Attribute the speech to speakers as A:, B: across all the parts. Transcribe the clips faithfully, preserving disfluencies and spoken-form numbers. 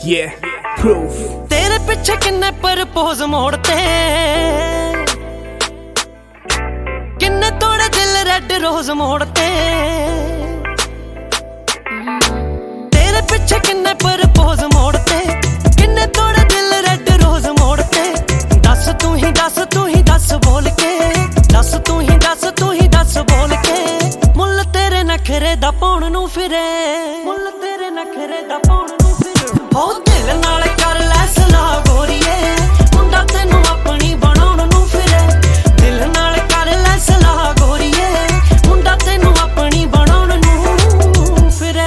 A: Yeah, proof.
B: तेरे पिछे किन्ने प्रपोज मोड़ते, किन्ने तोड़े दिल रेड रोज मोड़ते। तेरे पिछे किन्ने प्रपोज मोड़ते, किन्ने तोड़े दिल रेड रोज मोड़ते। दस तू ही दस तू ही दस बोल के, दस तू ही दस तू ही दस बोल के। मुल तेरे नखरे दा पाउण नूं फिरे, मुल तेरे नखरे दा पाउण नूं फिरे। हो दिल नाल कर लै सलाह गोरीए, मुंडा तैनू अपनी बनाउण नूं फिरे। दिल नाल कर लै सलाह गोरीए, मुंडा तैनू अपनी बनाउण नूं फिरे।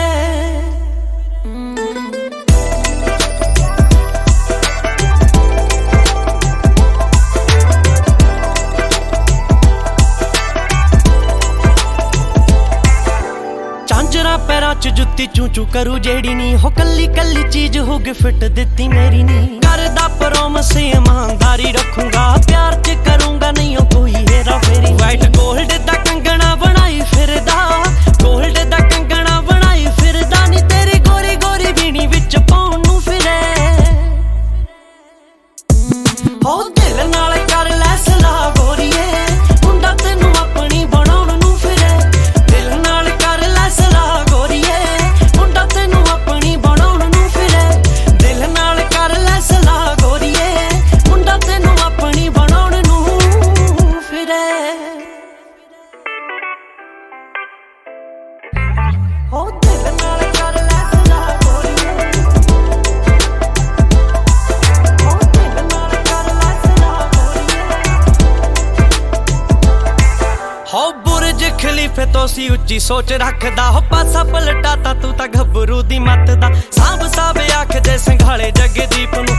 B: झांजरा पैरां च जुत्ती चू चू करू जेड़ी नी, हो कल्ली कल्ली चीज हो गिफ्ट दित्ती मेरी नी। करदा प्रॉमिस ईमानदारी रखूंगा, प्यार च करूंगा नहीं हो कोई हेरा फेरी। वाइट गोल्ड दा कंगना बनाई फिरदा, गोल्ड दा कंगना बनाई फिरदा। नी तेरी गोरी गोरी बीनी विच पाउण नूं फिरे। हो दिल नाल कर लै सलाह गोरीए, मुंडा तैनू अपनी बनाउण नूं फिरे। दिल नाल कर लै सलाह गोरीए, मुंडा तैनू अपनी बनाउण नूं फिरे। दिल नाल कर लै सलाह गोरीए, मुंडा तैनू अपनी बनाउण नूं फिरे। हो दिल नाल कर लै सलाह गोरीए, हो दिल नाल कर लै सलाह गोरीए। हो बुर्ज खलीफे तो सी उच्ची सोच रखदा, हो पासा पलटाता तू तां घबरू दी मत दा। सांभ साभ आख दे संघाले जगदीप नूं,